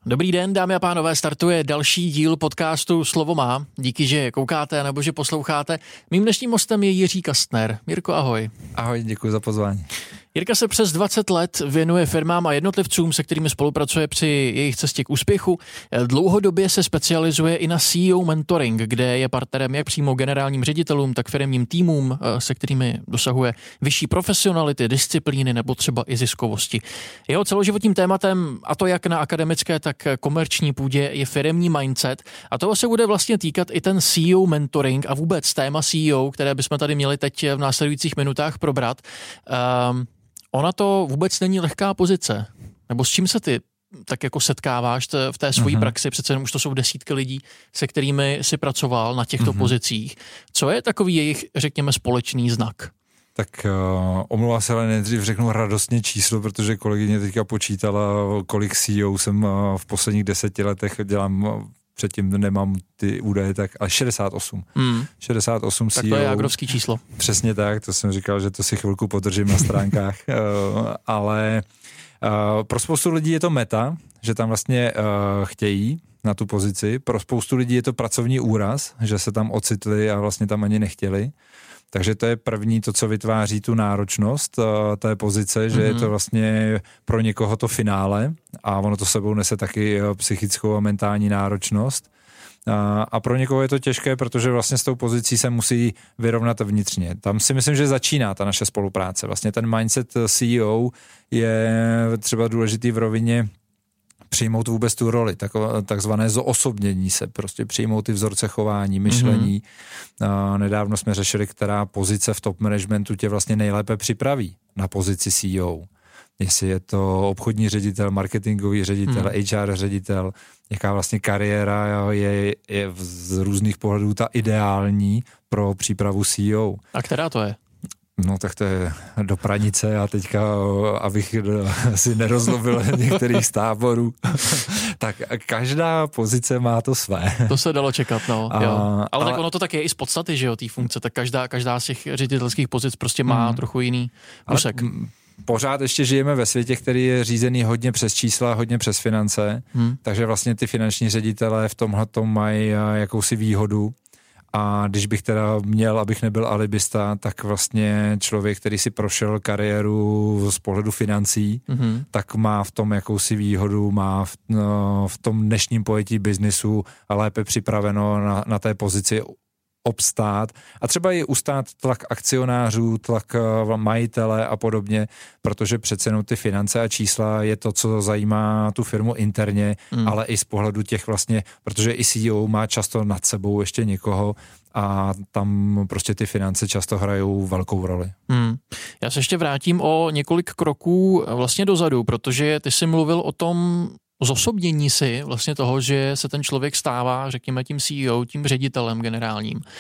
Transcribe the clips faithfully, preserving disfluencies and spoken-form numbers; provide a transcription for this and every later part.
Dobrý den, dámy a pánové, startuje další díl podcastu Slovo má. Díky, že koukáte nebo že posloucháte. Mým dnešním hostem je Jiří Kastner. Jirko, ahoj. Ahoj, děkuji za pozvání. Jirka se přes dvacet let věnuje firmám a jednotlivcům, se kterými spolupracuje při jejich cestě k úspěchu. Dlouhodobě se specializuje i na C E O mentoring, kde je partnerem jak přímo generálním ředitelům, tak firemním týmům, se kterými dosahuje vyšší profesionality, disciplíny nebo třeba i ziskovosti. Jeho celoživotním tématem, a to jak na akademické, tak komerční půdě, je firemní mindset. A toho se bude vlastně týkat i ten C E O mentoring a vůbec téma C E O, které bychom tady měli teď v následujících minutách probrat. Um, Ona to vůbec není lehká pozice. Nebo s čím se ty tak jako setkáváš v té svojí uh-huh. praxi? Přece jenom už to jsou desítky lidí, se kterými si pracoval na těchto uh-huh. pozicích. Co je takový jejich, řekněme, společný znak? Tak uh, omlouvám se, ale nejdřív řeknu radostně číslo, protože kolegyně teďka počítala, kolik C E O jsem uh, v posledních deseti letech dělám, uh, předtím nemám ty údaje, tak ale šedesát osm. Hmm. šedesát osm tak C E O. To je agrovský číslo. Přesně tak, to jsem říkal, že to si chvilku podržím na stránkách, uh, ale uh, pro spoustu lidí je to meta, že tam vlastně uh, chtějí na tu pozici, pro spoustu lidí je to pracovní úraz, že se tam ocitli a vlastně tam ani nechtěli. Takže to je první to, co vytváří tu náročnost uh, té pozice, že mm-hmm. je to vlastně pro někoho to finále a ono to sebou nese taky uh, psychickou a mentální náročnost. Uh, a pro někoho je to těžké, protože vlastně s tou pozicí se musí vyrovnat vnitřně. Tam si myslím, že začíná ta naše spolupráce. Vlastně ten mindset C E O je třeba důležitý v rovině přijmout vůbec tu roli, takzvané zoosobnění se, prostě přijmout ty vzorce chování, myšlení. Mm-hmm. Nedávno jsme řešili, která pozice v top managementu tě vlastně nejlépe připraví na pozici C E O. Jestli je to obchodní ředitel, marketingový ředitel, mm. H R ředitel, jaká vlastně kariéra je, je z různých pohledů ta ideální pro přípravu C E O. A která to je? No tak to je do pranice a teďka, abych si nerozlobil některých z táborů, tak každá pozice má to své. To se dalo čekat, no. A, jo. Ale, ale tak ale, ono to tak je i z podstaty, že jo, té funkce, tak každá, každá z těch ředitelských pozic prostě má hmm. trochu jiný úsek. Pořád ještě žijeme ve světě, který je řízený hodně přes čísla, hodně přes finance, hmm. takže vlastně ty finanční ředitelé v tomhletom mají jakousi výhodu. A když bych teda měl, abych nebyl alibista, tak vlastně člověk, který si prošel kariéru z pohledu financí, mm-hmm. tak má v tom jakousi výhodu, má v, no, v tom dnešním pojetí biznisu lépe připraveno na, na té pozici obstát a třeba i ustát tlak akcionářů, tlak majitele a podobně, protože přece jenom ty finance a čísla je to, co zajímá tu firmu interně, mm. ale i z pohledu těch vlastně, protože i C E O má často nad sebou ještě někoho a tam prostě ty finance často hrajou velkou roli. Mm. Já se ještě vrátím o několik kroků vlastně dozadu, protože ty jsi mluvil o tom zosobnění si vlastně toho, že se ten člověk stává, řekněme, tím C E O, tím ředitelem generálním. Uh,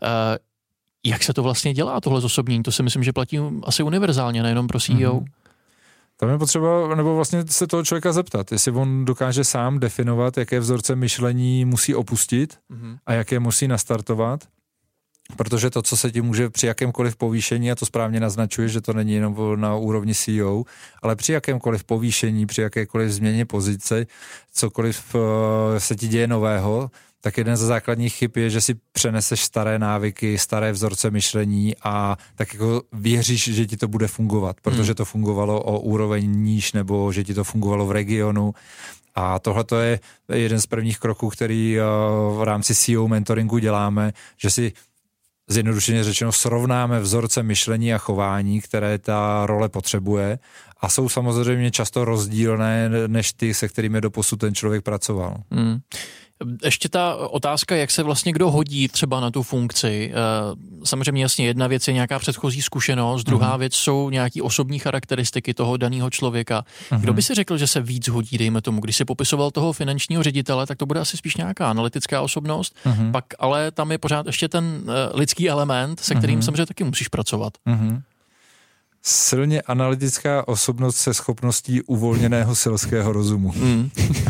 jak se to vlastně dělá, tohle zosobnění? To si myslím, že platí asi univerzálně, nejenom pro C E O. Mm-hmm. Tam je potřeba, nebo vlastně se toho člověka zeptat, jestli on dokáže sám definovat, jaké vzorce myšlení musí opustit mm-hmm. a jaké musí nastartovat. Protože to, co se ti může při jakémkoliv povýšení, a to správně naznačuje, že to není jenom na úrovni C E O, ale při jakémkoliv povýšení, při jakékoliv změně pozice, cokoliv se ti děje nového, tak jeden ze základních chyb je, že si přeneseš staré návyky, staré vzorce myšlení a tak jako věříš, že ti to bude fungovat, protože to fungovalo o úroveň níž nebo že ti to fungovalo v regionu. A tohle to je jeden z prvních kroků, který v rámci C E O mentoringu děláme, že si zjednodušeně řečeno srovnáme vzorce myšlení a chování, které ta role potřebuje a jsou samozřejmě často rozdílné než ty, se kterými doposud ten člověk pracoval. Hmm. Ještě ta otázka, jak se vlastně kdo hodí třeba na tu funkci. Samozřejmě jasně jedna věc je nějaká předchozí zkušenost, druhá uh-huh. věc jsou nějaký osobní charakteristiky toho daného člověka. Uh-huh. Kdo by si řekl, že se víc hodí, dejme tomu, když si popisoval toho finančního ředitele, tak to bude asi spíš nějaká analytická osobnost, uh-huh. pak ale tam je pořád ještě ten lidský element, se kterým uh-huh. samozřejmě taky musíš pracovat. Uh-huh. Silně analytická osobnost se schopností uvolněného selského rozumu. Mm.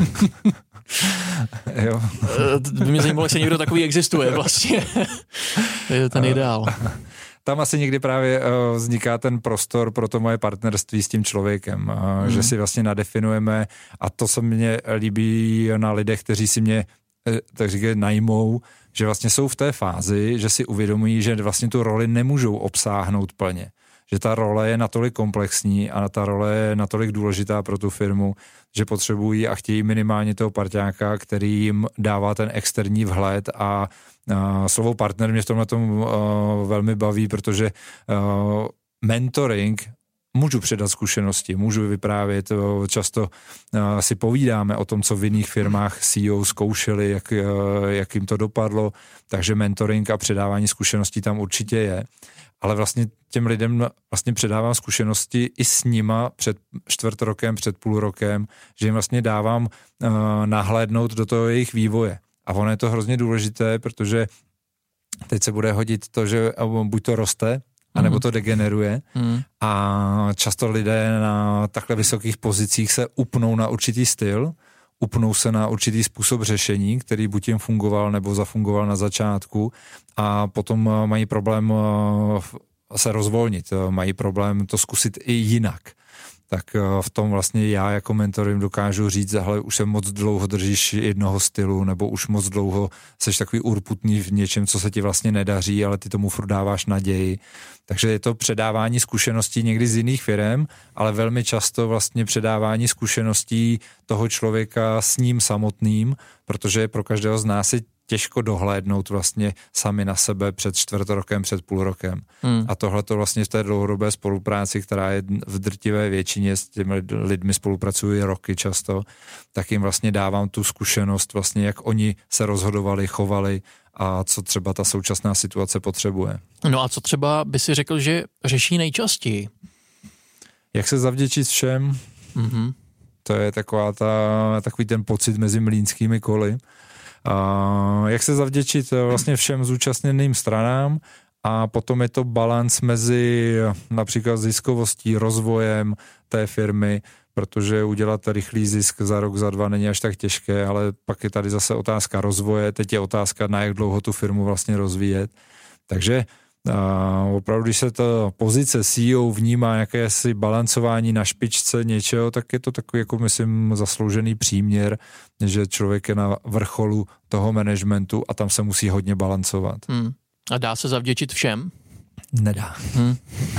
Jo. By mě zajímalo, jestli někdo takový existuje vlastně. Je ten ideál. tam asi někdy právě uh, vzniká ten prostor pro to moje partnerství s tím člověkem, uh, hmm. že si vlastně nadefinujeme, a to se mně líbí na lidech, kteří si mě tak říkají najmou, že vlastně jsou v té fázi, že si uvědomují, že vlastně tu roli nemůžou obsáhnout plně. Že ta role je natolik komplexní a ta role je natolik důležitá pro tu firmu, že potřebují a chtějí minimálně toho parťáka, který jim dává ten externí vhled a, a slovo partner mě v tomhle tomu velmi baví, protože a, mentoring můžu předat zkušenosti, můžu vyprávět, často si povídáme o tom, co v jiných firmách C E O zkoušeli, jak, jak jim to dopadlo, takže mentoring a předávání zkušeností tam určitě je. Ale vlastně těm lidem vlastně předávám zkušenosti i s nima před čtvrt rokem, před půl rokem, že jim vlastně dávám uh, nahlédnout do toho jejich vývoje. A ono je to hrozně důležité, protože teď se bude hodit to, že buď to roste, anebo to degeneruje mm. a často lidé na takhle vysokých pozicích se upnou na určitý styl, upnou se na určitý způsob řešení, který buď jim fungoval nebo zafungoval na začátku a potom mají problém se rozvolnit, mají problém to zkusit i jinak. Tak v tom vlastně já jako mentor jim dokážu říct, hele, už se moc dlouho držíš jednoho stylu, nebo už moc dlouho seš takový urputný v něčem, co se ti vlastně nedaří, ale ty tomu furt dáváš naději. Takže je to předávání zkušeností někdy z jiných firem, ale velmi často vlastně předávání zkušeností toho člověka s ním samotným, protože pro každého z nás je těžko dohlédnout vlastně sami na sebe před čtvrt rokem, před půl rokem. Hmm. A tohle to vlastně v té dlouhodobé spolupráci, která je v drtivé většině, s těmi lidmi spolupracují roky často, tak jim vlastně dávám tu zkušenost vlastně, jak oni se rozhodovali, chovali a co třeba ta současná situace potřebuje. No a co třeba by si řekl, že řeší nejčastěji? Jak se zavděčit všem? Mm-hmm. To je taková ta, takový ten pocit mezi mlýnskými koly. Uh, jak se zavděčit vlastně všem zúčastněným stranám a potom je to balanc mezi například ziskovostí, rozvojem té firmy, protože udělat rychlý zisk za rok, za dva není až tak těžké, ale pak je tady zase otázka rozvoje, teď je otázka, na jak dlouho tu firmu vlastně rozvíjet. Takže Uh, opravdu, když se ta pozice C E O vnímá jakési balancování na špičce něčeho, tak je to takový, jako myslím, zasloužený příměr, že člověk je na vrcholu toho managementu a tam se musí hodně balancovat. Hmm. A dá se zavděčit všem? Nedá. Hmm.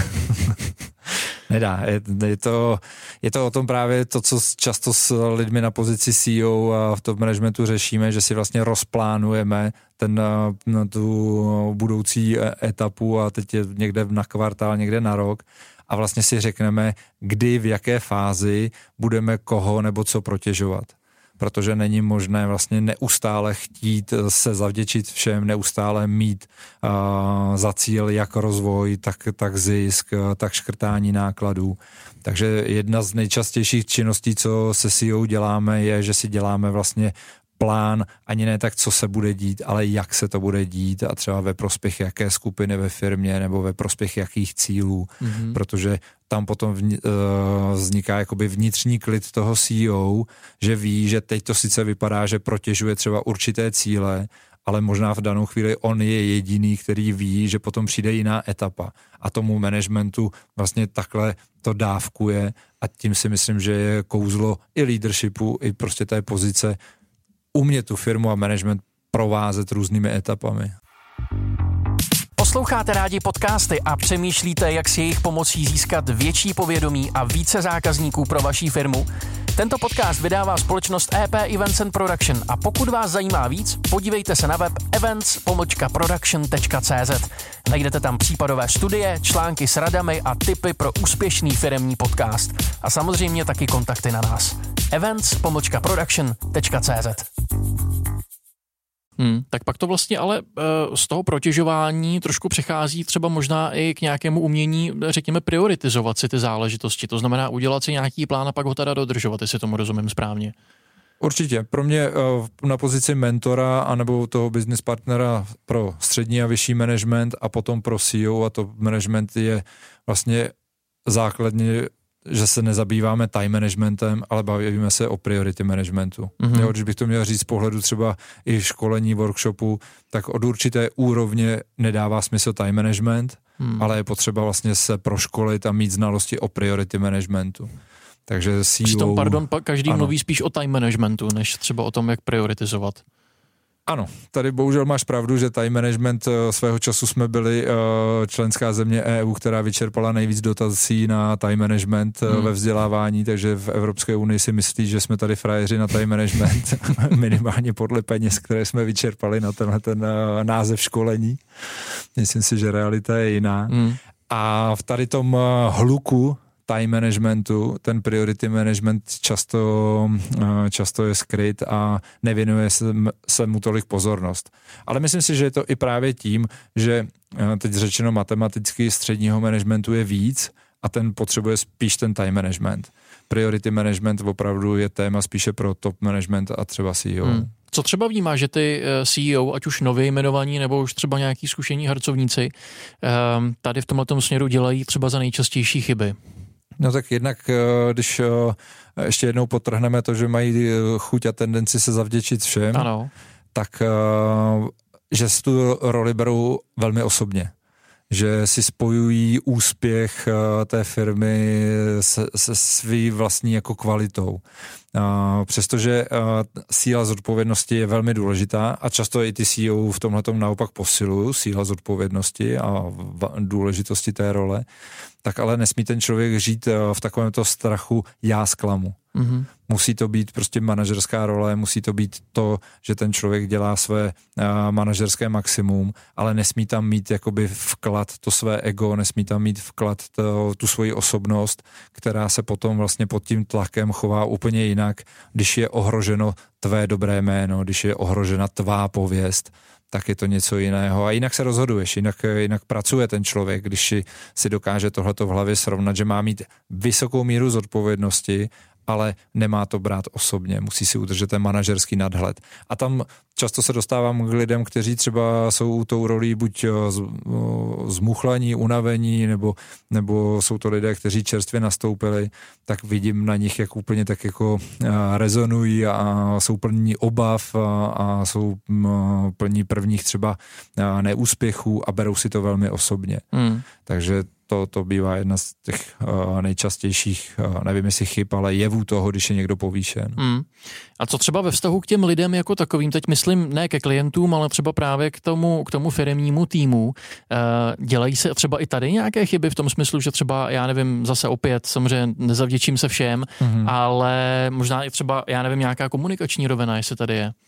Nedá. Je, je, to, je to o tom právě to, co často s lidmi na pozici C E O a v tom managementu řešíme, že si vlastně rozplánujeme ten, na tu budoucí etapu a teď je někde na kvartál, někde na rok a vlastně si řekneme, kdy, v jaké fázi budeme koho nebo co protěžovat. Protože není možné vlastně neustále chtít se zavděčit všem, neustále mít uh, za cíl jak rozvoj, tak, tak zisk, tak škrtání nákladů. Takže jedna z nejčastějších činností, co se C E O děláme, je, že si děláme vlastně plán, ani ne tak, co se bude dít, ale jak se to bude dít a třeba ve prospěch jaké skupiny ve firmě nebo ve prospěch jakých cílů, mm-hmm. protože tam potom vni, uh, vzniká jakoby vnitřní klid toho C E O, že ví, že teď to sice vypadá, že protěžuje třeba určité cíle, ale možná v danou chvíli on je jediný, který ví, že potom přijde jiná etapa a tomu managementu vlastně takhle to dávkuje a tím si myslím, že je kouzlo i leadershipu, i prostě té pozice umět tu firmu a management provázet různými etapami. Posloucháte rádi podcasty a přemýšlíte, jak s jejich pomocí získat větší povědomí a více zákazníků pro vaší firmu? Tento podcast vydává společnost E P Events and Production a pokud vás zajímá víc, podívejte se na web events pomlčka production tečka cé zet. Najdete tam případové studie, články s radami a tipy pro úspěšný firemní podcast. A samozřejmě taky kontakty na nás. events pomlčka production tečka cé zet. Hmm, tak pak to vlastně ale e, z toho protěžování trošku přechází třeba možná i k nějakému umění, řekněme, prioritizovat si ty záležitosti. To znamená udělat si nějaký plán a pak ho teda dodržovat, jestli tomu rozumím správně. Určitě. Pro mě e, na pozici mentora anebo toho business partnera pro střední a vyšší management a potom pro C E O a to management je vlastně základně že se nezabýváme time managementem, ale bavíme se o priority managementu. Mm-hmm. Jo, když bych to měl říct z pohledu třeba i školení, workshopu, tak od určité úrovně nedává smysl time management, mm. ale je potřeba vlastně se proškolit a mít znalosti o priority managementu. Takže C E O... Přitom, pardon, každý ano. mluví spíš o time managementu, než třeba o tom, jak prioritizovat. Ano, tady bohužel máš pravdu, že time management svého času jsme byli členská země E U, která vyčerpala nejvíc dotací na time management hmm. ve vzdělávání, takže v Evropské unii si myslí, že jsme tady frajeři na time management, minimálně podle peněz, které jsme vyčerpali na tenhle ten název školení. Myslím si, že realita je jiná. Hmm. A v tady tom hluku time managementu, ten priority management často, často je skryt a nevěnuje se, se mu tolik pozornost. Ale myslím si, že je to i právě tím, že teď řečeno matematicky středního managementu je víc a ten potřebuje spíš ten time management. Priority management opravdu je téma spíše pro top management a třeba C E O. Hmm. Co třeba vnímá, že ty C E O, ať už nově jmenovaní nebo už třeba nějaký zkušení harcovníci, tady v tomhletom směru dělají třeba za nejčastější chyby? No tak jednak, když ještě jednou podtrhneme to, že mají chuť a tendenci se zavděčit všem, ano. tak že si tu roli berou velmi osobně. Že si spojují úspěch té firmy se, se svý vlastní jako kvalitou. Přestože síla zodpovědnosti je velmi důležitá a často i ty C E O v tomhletom naopak posilují síla zodpovědnosti a důležitosti té role, tak ale nesmí ten člověk žít v takovémto strachu já zklamu. Mm-hmm. Musí to být prostě manažerská role, musí to být to, že ten člověk dělá své uh, manažerské maximum, ale nesmí tam mít jakoby vklad to své ego, nesmí tam mít vklad to, tu svoji osobnost, která se potom vlastně pod tím tlakem chová úplně jinak, když je ohroženo tvé dobré jméno, když je ohrožena tvá pověst, tak je to něco jiného. A jinak se rozhoduješ, jinak, jinak pracuje ten člověk, když si, si dokáže tohleto v hlavě srovnat, že má mít vysokou míru zodpovědnosti, ale nemá to brát osobně, musí si udržet ten manažerský nadhled. A tam často se dostávám k lidem, kteří třeba jsou tou rolí buď zmuchlaní, unavení, nebo, nebo jsou to lidé, kteří čerstvě nastoupili, tak vidím na nich, jak úplně tak jako rezonují a jsou plní obav a, a jsou plní prvních třeba neúspěchů a berou si to velmi osobně. Hmm. Takže To, to bývá jedna z těch uh, nejčastějších, uh, nevím jestli chyb, ale jevů toho, když je někdo povýšen. Hmm. A co třeba ve vztahu k těm lidem jako takovým, teď myslím ne ke klientům, ale třeba právě k tomu, k tomu firemnímu týmu, uh, dělají se třeba i tady nějaké chyby v tom smyslu, že třeba, já nevím, zase opět, samozřejmě nezavděčím se všem, hmm. ale možná i třeba, já nevím, nějaká komunikační rovina, jestli tady je.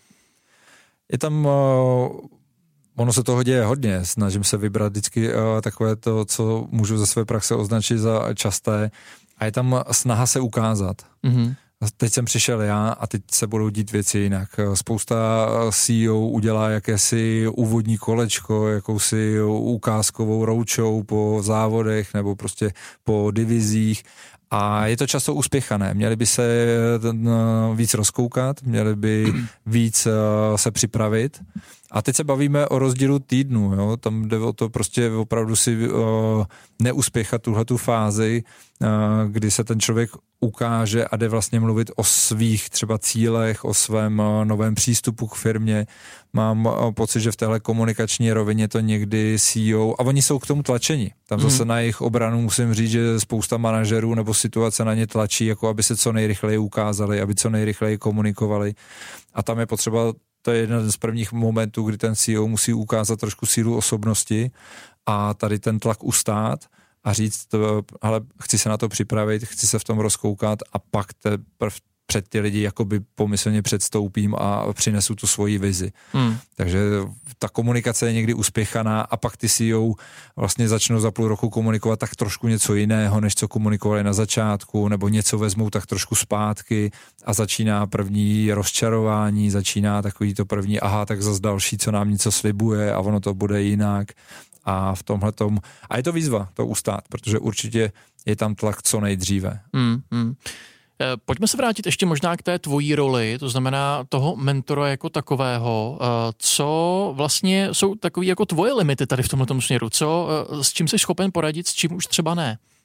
Je tam... Uh... Ono se toho děje hodně, snažím se vybrat vždycky uh, takové to, co můžu ze své praxe označit za časté a je tam snaha se ukázat. Mm-hmm. Teď jsem přišel já a teď se budou dít věci jinak. Spousta C E O udělá jakési úvodní kolečko, jakousi ukázkovou roadshow po závodech nebo prostě po divizích. A je to často uspěchané. Měli by se víc rozkoukat, měli by víc se připravit. A teď se bavíme o rozdílu týdnu. Jo? Tam jde o to prostě opravdu si uh, neuspěchat tuhletu fázi, uh, kdy se ten člověk ukáže a jde vlastně mluvit o svých třeba cílech, o svém uh, novém přístupu k firmě. Mám uh, pocit, že v téhle komunikační rovině to někdy C E O, a oni jsou k tomu tlačeni. Tam zase mm. na jejich obranu musím říct, že spousta manažerů nebo situace na ně tlačí, jako aby se co nejrychleji ukázali, aby co nejrychleji komunikovali. A tam je potřeba, to je jeden z prvních momentů, kdy ten C E O musí ukázat trošku sílu osobnosti a tady ten tlak ustát a říct, ale chci se na to připravit, chci se v tom rozkoukat a pak teprve před ty lidi jakoby pomyslně předstoupím a přinesu tu svoji vizi. Hmm. Takže ta komunikace je někdy uspěchaná a pak ty C E O vlastně začnou za půl roku komunikovat tak trošku něco jiného, než co komunikovali na začátku, nebo něco vezmou tak trošku zpátky a začíná první rozčarování, začíná takový to první, aha, tak zas další, co nám něco slibuje a ono to bude jinak. A v tomhletom, a je to výzva to ustát, protože určitě je tam tlak co nejdříve. Hmm, hmm. Pojďme se vrátit ještě možná k té tvojí roli, to znamená toho mentora jako takového. Co vlastně jsou takový jako tvoje limity tady v tomhletom směru? Co, s čím jsi schopen poradit, s čím už třeba ne?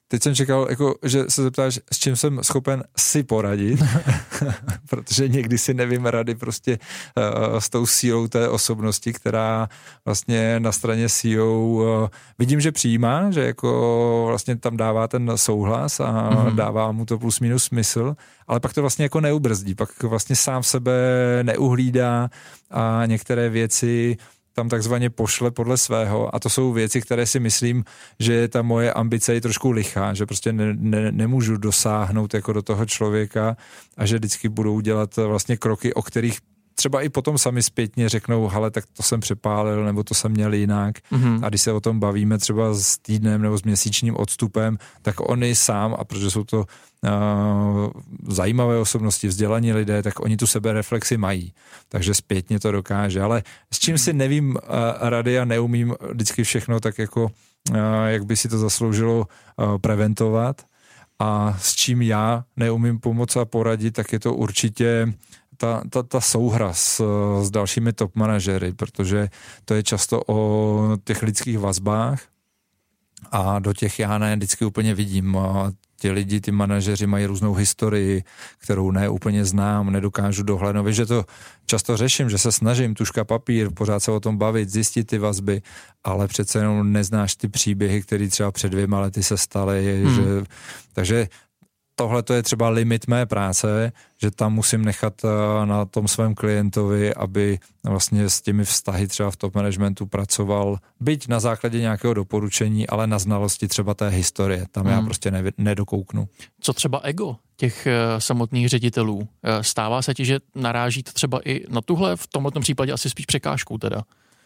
teď jsem čekal, jako, že se zeptáš, s čím jsem schopen si poradit, protože někdy si nevím rady prostě uh, s tou sílou té osobnosti, která vlastně na straně C E O uh, vidím, že přijímá, že jako vlastně tam dává ten souhlas a mm-hmm. dává mu to plus minus smysl, ale pak to vlastně jako neubrzdí, pak vlastně sám sebe neuhlídá a některé věci tam takzvaně pošle podle svého a to jsou věci, které si myslím, že ta moje ambice je trošku lichá, že prostě ne, ne, nemůžu dosáhnout jako do toho člověka a že vždycky budou dělat vlastně kroky, o kterých třeba i potom sami zpětně řeknou, hele, tak to jsem přepálil, nebo to jsem měl jinak. Mm-hmm. A když se o tom bavíme třeba s týdnem nebo s měsíčním odstupem, tak oni sám, a protože jsou to uh, zajímavé osobnosti, vzdělaní lidé, tak oni tu sebereflexi mají. Takže zpětně to dokáže. Ale s čím si nevím uh, rady a neumím vždycky všechno tak jako, uh, jak by si to zasloužilo uh, preventovat. A s čím já neumím pomoct a poradit, tak je to určitě Ta, ta, ta souhra s, s dalšími top manažery, protože to je často o těch lidských vazbách a do těch já ne vždycky úplně vidím. A ti lidi, ty manažeři mají různou historii, kterou ne úplně znám, nedokážu dohlédnout. Víš, že to často řeším, že se snažím, tužka papír, pořád se o tom bavit, zjistit ty vazby, ale přece jenom neznáš ty příběhy, které třeba před dvěma lety se staly. Hmm. Že, takže tohle to je třeba limit mé práce, že tam musím nechat na tom svém klientovi, aby vlastně s těmi vztahy třeba v top managementu pracoval, byť na základě nějakého doporučení, ale na znalosti třeba té historie. Tam hmm. já prostě ne, nedokouknu. Co třeba ego těch samotných ředitelů? Stává se ti, že naráží to třeba i na tuhle, v tomto případě asi spíš překážkou teda?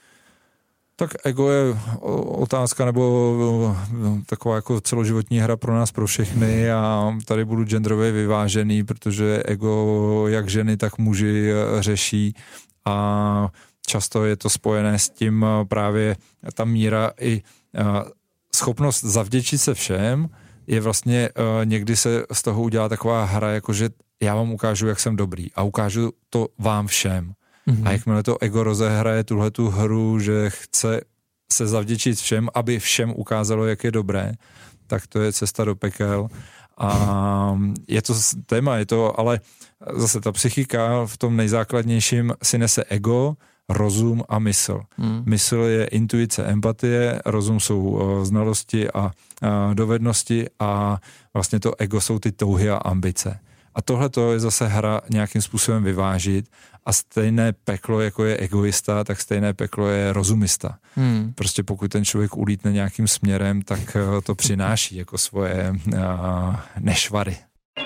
Tak ego je otázka nebo taková jako celoživotní hra pro nás, pro všechny a tady budu genderově vyvážený, protože ego jak ženy, tak muži řeší a často je to spojené s tím právě ta míra i schopnost zavděčit se všem, je vlastně někdy se z toho udělá taková hra, jakože já vám ukážu, jak jsem dobrý a ukážu to vám všem. Mm-hmm. A jakmile to ego rozehraje tuhletu hru, že chce se zavděčit všem, aby všem ukázalo, jak je dobré, tak to je cesta do pekel. A je to téma, je to, ale zase ta psychika v tom nejzákladnějším si nese ego, rozum a mysl. Mm. Mysl je intuice, empatie, rozum jsou znalosti a, a dovednosti a vlastně to ego jsou ty touhy a ambice. A tohle to je zase hra nějakým způsobem vyvážit a stejné peklo, jako je egoista, tak stejné peklo je rozumista. Hmm. Prostě pokud ten člověk ulítne nějakým směrem, tak to přináší jako svoje uh, nešvary.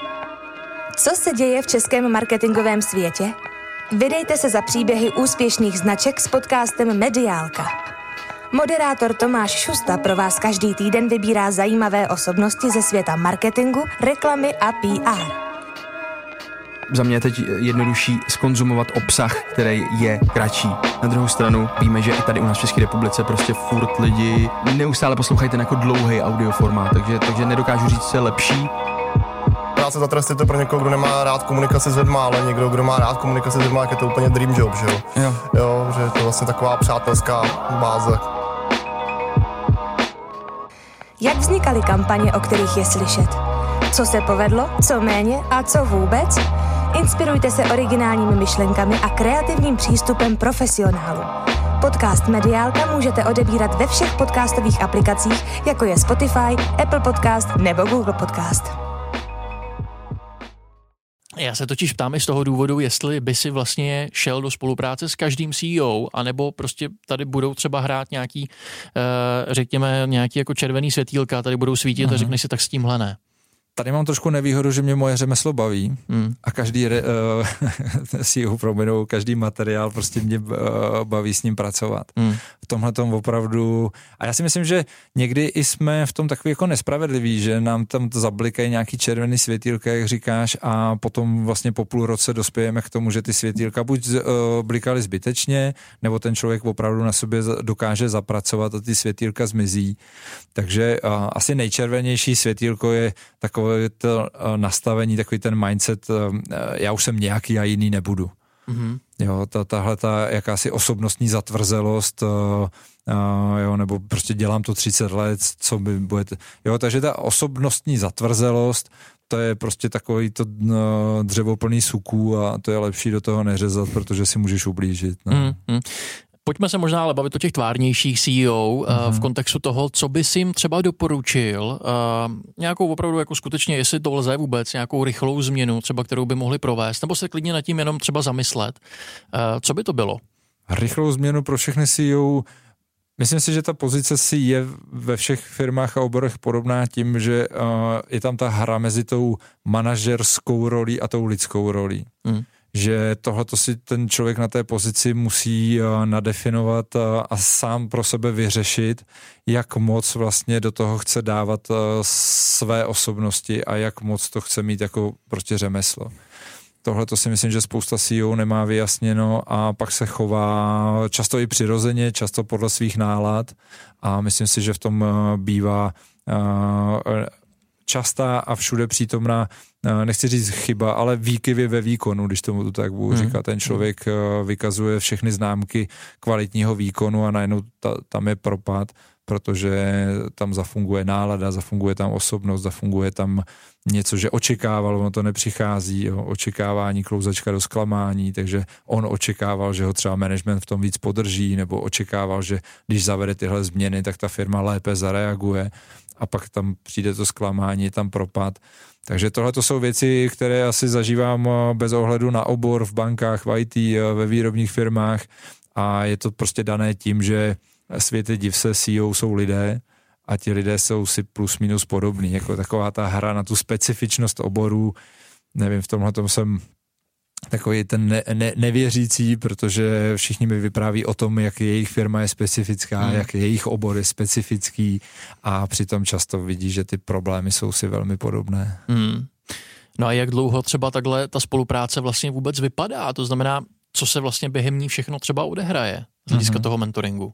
Co se děje v českém marketingovém světě? Vydejte se za příběhy úspěšných značek s podcastem Mediálka. Moderátor Tomáš Šusta pro vás každý týden vybírá zajímavé osobnosti ze světa marketingu, reklamy a P R. Za mě je teď jednodušší skonzumovat obsah, který je kratší. Na druhou stranu víme, že i tady u nás v České republice prostě furt lidi neustále poslouchají ten jako dlouhý audioformát, takže, takže nedokážu říct, co je lepší. Práce za trest je to pro někoho, kdo nemá rád komunikaci s lidma, ale někdo, kdo má rád komunikaci s lidma, je to úplně dream job, že jo? Jo. Jo, že je to vlastně taková přátelská báze. Jak vznikaly kampaně, o kterých je slyšet? Co se povedlo, co méně a co vůbec? Inspirujte se originálními myšlenkami a kreativním přístupem profesionálů. Podcast Mediálka můžete odebírat ve všech podcastových aplikacích, jako je Spotify, Apple Podcast nebo Google Podcast. Já se totiž ptám i z toho důvodu, jestli by si vlastně šel do spolupráce s každým C E O, anebo prostě tady budou třeba hrát nějaký, řekněme, nějaký jako červený světýlka, tady budou svítit uh-huh. a řekneš si tak s tímhle ne. Tady mám trošku nevýhodu, že mě moje řemeslo baví mm. a každý re, uh, si ho proměnou, každý materiál prostě mě uh, baví s ním pracovat. Mm. V tomhle tom opravdu, a já si myslím, že někdy i jsme v tom takový jako nespravedliví, že nám tam zablikají nějaký červený světýlka, jak říkáš, a potom vlastně po půl roce dospějeme k tomu, že ty světýlka buď uh, blikaly zbytečně, nebo ten člověk opravdu na sobě dokáže zapracovat a ty světýlka zmizí. Takže uh, asi nejčervenější světýlko je takové to nastavení, takový ten mindset, já už jsem nějaký a jiný nebudu. Mm-hmm. Jo, ta, tahle ta jakási osobnostní zatvrzelost, uh, jo, nebo prostě dělám to třicet let, co by budete, jo, takže ta osobnostní zatvrzelost, to je prostě takový to no, dřevo plný suků a to je lepší do toho neřezat, protože si můžeš ublížit. No. Mm, mm. Pojďme se možná ale bavit o těch tvárnějších C E O mm-hmm. uh, v kontextu toho, co bys jim třeba doporučil, uh, nějakou opravdu jako skutečně, jestli to lze vůbec, nějakou rychlou změnu, třeba kterou by mohli provést, nebo se klidně nad tím jenom třeba zamyslet. Uh, co by to bylo? Rychlou změnu pro všechny C E O. Myslím si, že ta pozice si je ve všech firmách a oborech podobná tím, že uh, je tam ta hra mezi tou manažerskou rolí a tou lidskou rolí. Mm. Že tohleto si ten člověk na té pozici musí uh, nadefinovat uh, a sám pro sebe vyřešit, jak moc vlastně do toho chce dávat uh, své osobnosti a jak moc to chce mít jako prostě řemeslo. Tohle to si myslím, že spousta C E O nemá vyjasněno a pak se chová často i přirozeně, často podle svých nálad a myslím si, že v tom bývá častá a všude přítomná, nechci říct chyba, ale výkyvy ve výkonu, když tomu tak budu hmm. říkat. Ten člověk vykazuje všechny známky kvalitního výkonu a najednou ta, tam je propad, protože tam zafunguje nálada, zafunguje tam osobnost, zafunguje tam něco, že očekával, ono to nepřichází, jo, očekávání klouzačka do zklamání, takže on očekával, že ho třeba management v tom víc podrží, nebo očekával, že když zavede tyhle změny, tak ta firma lépe zareaguje a pak tam přijde to zklamání, tam propad. Takže tohle to jsou věci, které asi zažívám bez ohledu na obor v bankách, v I T, ve výrobních firmách a je to prostě dané tím, že světe div se, C E O jsou lidé a ti lidé jsou si plus minus podobní, jako taková ta hra na tu specifičnost oboru, nevím, v tomhle tom jsem takový ten ne, ne, nevěřící, protože všichni mi vypráví o tom, jak jejich firma je specifická, hmm. jak jejich obor je specifický a přitom často vidí, že ty problémy jsou si velmi podobné. Hmm. No a jak dlouho třeba takhle ta spolupráce vlastně vůbec vypadá? To znamená, co se vlastně během ní všechno třeba odehraje z hlediska hmm. toho mentoringu?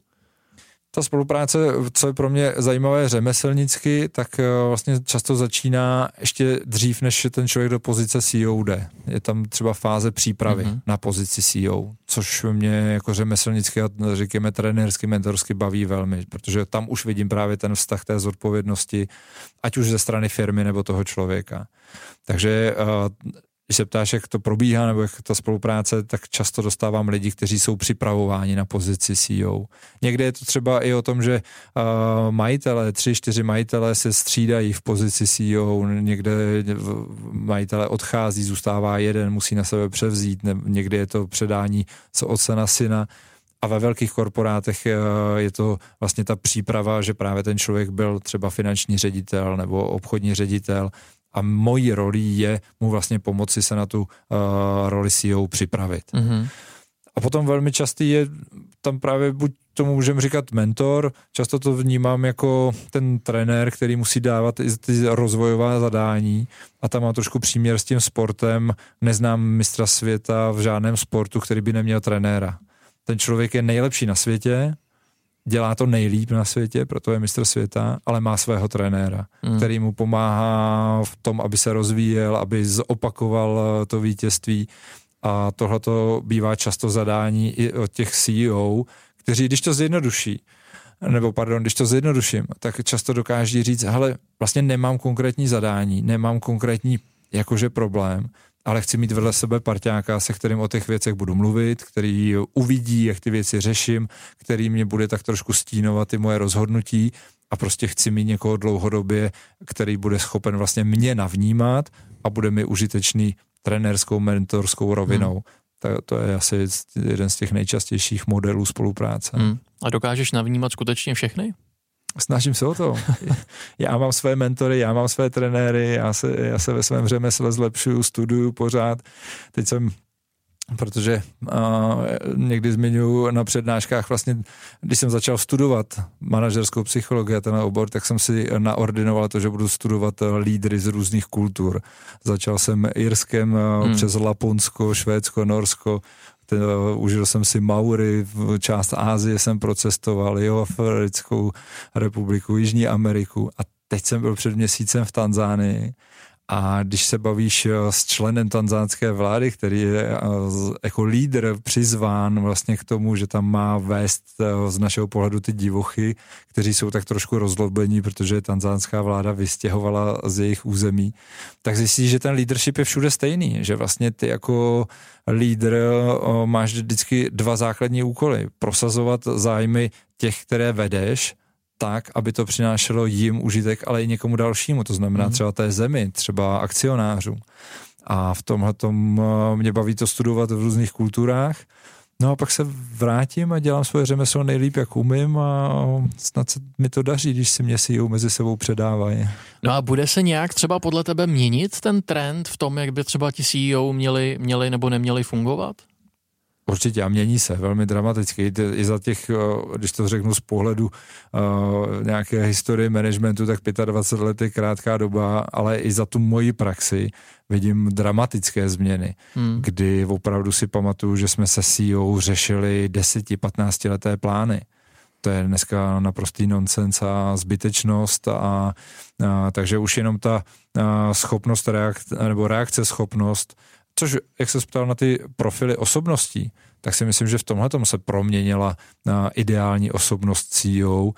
Ta spolupráce, co je pro mě zajímavé řemeslnicky, tak vlastně často začíná ještě dřív, než ten člověk do pozice C E O jde. Je tam třeba fáze přípravy mm-hmm. na pozici C E O, což mě jako řemeslnicky a říkáme trenérsky, mentorsky baví velmi, protože tam už vidím právě ten vztah té zodpovědnosti, ať už ze strany firmy nebo toho člověka. Takže když se ptáš, jak to probíhá nebo jak ta spolupráce, tak často dostávám lidi, kteří jsou připravováni na pozici C E O. Někde je to třeba i o tom, že uh, majitele, tři, čtyři majitele se střídají v pozici C E O, někde majitele odchází, zůstává jeden, musí na sebe převzít, ne, někde je to předání z otce na syna. A ve velkých korporátech je to vlastně ta příprava, že právě ten člověk byl třeba finanční ředitel nebo obchodní ředitel a mojí rolí je mu vlastně pomoci se na tu uh, roli C E O připravit. Mm-hmm. A potom velmi častý je tam právě buď tomu můžeme říkat mentor, často to vnímám jako ten trenér, který musí dávat i ty rozvojová zadání a tam mám trošku příměr s tím sportem, neznám mistra světa v žádném sportu, který by neměl trenéra. Ten člověk je nejlepší na světě, dělá to nejlíp na světě, proto je mistr světa, ale má svého trenéra, mm. který mu pomáhá v tom, aby se rozvíjel, aby zopakoval to vítězství a tohleto bývá často zadání i od těch C E O, kteří, když to zjednoduší, nebo pardon, když to zjednoduším, tak často dokáží říct, hele, vlastně nemám konkrétní zadání, nemám konkrétní jakože problém, ale chci mít vedle sebe parťáka, se kterým o těch věcech budu mluvit, který uvidí, jak ty věci řeším, který mě bude tak trošku stínovat ty moje rozhodnutí a prostě chci mít někoho dlouhodobě, který bude schopen vlastně mě navnímat a bude mi užitečný trenérskou, mentorskou rovinou. Hmm. To, to je asi jeden z těch nejčastějších modelů spolupráce. Hmm. A dokážeš navnímat skutečně všechny? Snažím se o to. Já mám své mentory, já mám své trenéry, já se, já se ve svém řemesle zlepšuju, studuju pořád. Teď jsem, protože uh, někdy zmiňuji na přednáškách, vlastně, když jsem začal studovat manažerskou psychologii a ten obor, tak jsem si naordinoval to, že budu studovat lídry z různých kultur. Začal jsem Irskem, hmm. přes Laponsko, Švédsko, Norsko, Ten, uh, užil jsem si Maury, část Ázie jsem procestoval, Jihoafrickou republiku, Jižní Ameriku a teď jsem byl před měsícem v Tanzánii A když se bavíš s členem tanzánské vlády, který je jako lídr přizván vlastně k tomu, že tam má vést z našeho pohledu ty divochy, kteří jsou tak trošku rozlobení, protože tanzánská vláda vystěhovala z jejich území, tak zjistíš, že ten leadership je všude stejný, že vlastně ty jako lídr máš vždycky dva základní úkoly. Prosazovat zájmy těch, které vedeš, tak, aby to přinášelo jim užitek, ale i někomu dalšímu, to znamená mm. třeba té zemi, třeba akcionářům. A v tomhletom mě baví to studovat v různých kulturách. No a pak se vrátím a dělám svoje řemeslo nejlíp, jak umím a snad se mi to daří, když si mě C E O mezi sebou předávají. No a bude se nějak třeba podle tebe měnit ten trend v tom, jak by třeba ti C E O měli, měli nebo neměli fungovat? Určitě a mění se velmi dramaticky. I za těch, když to řeknu z pohledu uh, nějaké historie managementu, tak dvacet pět let je krátká doba, ale i za tu moji praxi vidím dramatické změny, hmm. kdy opravdu si pamatuju, že jsme se C E O řešili deset patnáct leté plány. To je dneska naprostý nonsens a zbytečnost a, a takže už jenom ta a, schopnost reakce, nebo reakce schopnost, což, jak se ptal na ty profily osobností, tak si myslím, že v tomhletom se proměnila uh, ideální osobnost C E O uh,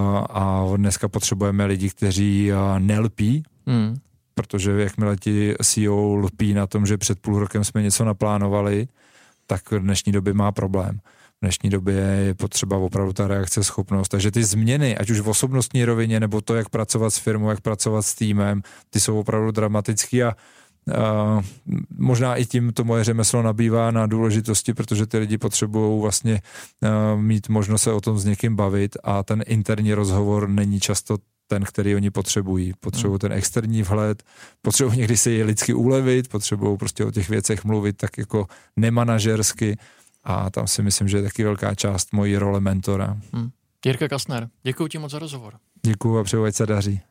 a dneska potřebujeme lidi, kteří uh, nelpí, mm. protože jakmile ti C E O lpí na tom, že před půl rokem jsme něco naplánovali, tak v dnešní době má problém. V dnešní době je potřeba opravdu ta reakce schopnost. Takže ty změny, ať už v osobnostní rovině, nebo to, jak pracovat s firmou, jak pracovat s týmem, ty jsou opravdu dramatický a Uh, možná i tím to moje řemeslo nabývá na důležitosti, protože ty lidi potřebují vlastně uh, mít možnost se o tom s někým bavit a ten interní rozhovor není často ten, který oni potřebují. Potřebují ten externí vhled, potřebují někdy si je lidsky ulevit, potřebují prostě o těch věcech mluvit tak jako nemanažersky a tam si myslím, že je taky velká část mojí role mentora. Hmm. Jirka Kastner, děkuji ti moc za rozhovor. Děkuji a přeju, ať se daří.